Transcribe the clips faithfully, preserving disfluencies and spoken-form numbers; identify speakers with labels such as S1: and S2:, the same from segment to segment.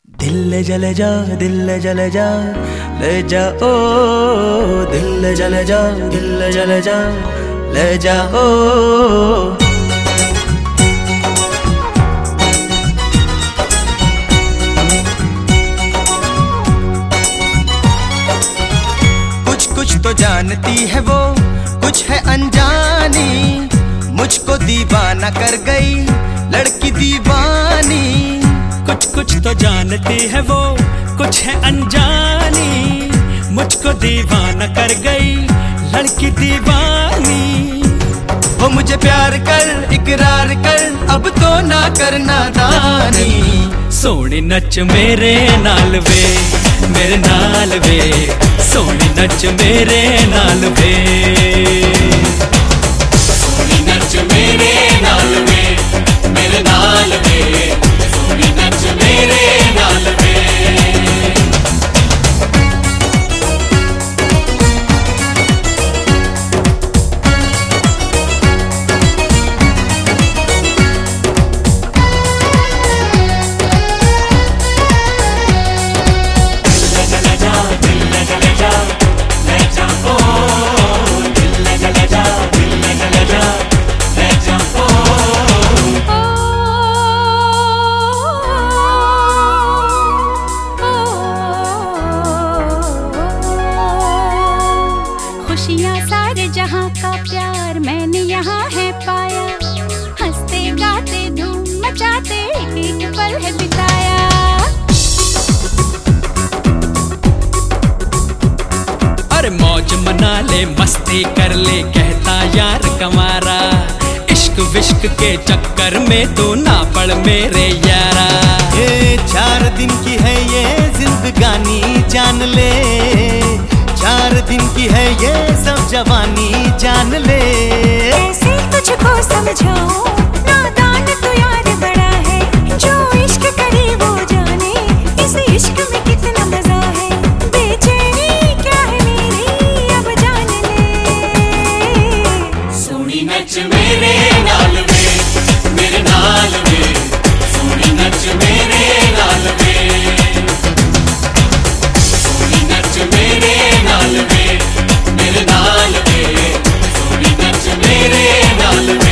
S1: दिल ले जले जा, दिल ले जले जा, ले जा ओ दिल ले जले जा, दिल ले जले जा, ले जा ओ। कुछ कुछ तो जानती है वो, कुछ है अनजानी, मुझको दीवाना कर गई लड़की दीवानी।
S2: कुछ कुछ तो जानती है वो, कुछ है अनजानी, मुझको दीवाना कर गई लड़की दीवानी।
S1: वो मुझे प्यार कर, इकरार कर, अब तो ना करना दानी।
S2: सोनी नच मेरे नाल वे, मेरे नाल वे, सोनी नच मेरे नाल वे,
S3: सोनी नच मेरे नाल वे, मेरे नाल वे, सोनी नच मेरे नाल वे।
S4: खुशियाँ सारे जहाँ का प्यार मैंने यहाँ है पाया, हंसते गाते धूम मचाते एक एक पल है बिताया।
S2: अरे मौज मना ले, मस्ती कर ले, कहता यार कमारा, इश्क विश्क के चक्कर में तू ना पड़ मेरे यारा।
S1: ये चार दिन की है ये जिंदगानी, जान ले, चार दिन की है ये सब जवानी, जान ले।
S4: ऐसे तुझको समझाऊं, नादान तो यार बड़ा है, जो इश्क करे वो जाने, इस इश्क में कितना मजा है। बेचैनी क्या है मेरी अब जान ले।
S3: सोनी नच मेरे नाल वे, मेरे नाल वे, सोनी नच मेरे नाल वे, सोनी नच मेरे नाल वे, मेरे नाल वे, सोनी नच मेरे नाल वे।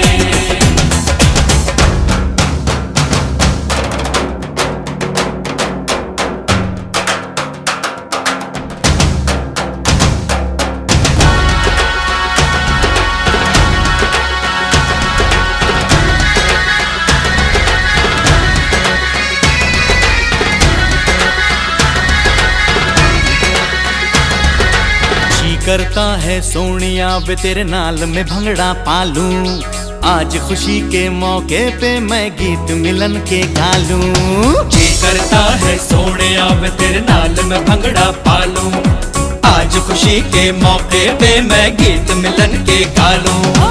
S1: करता है सोनिया वे तेरे नाल में भंगड़ा पालूं, आज खुशी के मौके पे मैं गीत मिलन के गा लूं।
S2: जी करता है सोनिया वे तेरे नाल में भंगड़ा पालूं, आज खुशी के मौके पे मैं गीत मिलन के गा लूं।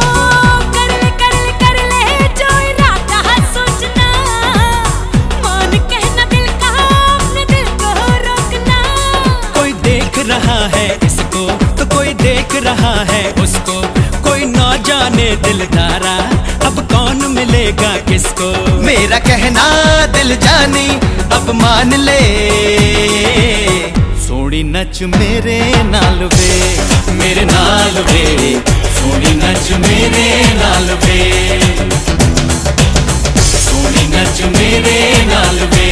S2: रहा है इसको तो कोई देख रहा है उसको, कोई ना जाने दिलदारा अब कौन मिलेगा किसको।
S1: मेरा कहना दिल जानी अब मान ले, सोनी नच मेरे नाल वे,
S3: मेरे नाल वे, सोनी नच मेरे नाल वे, सोनी नच मेरे नाल वे।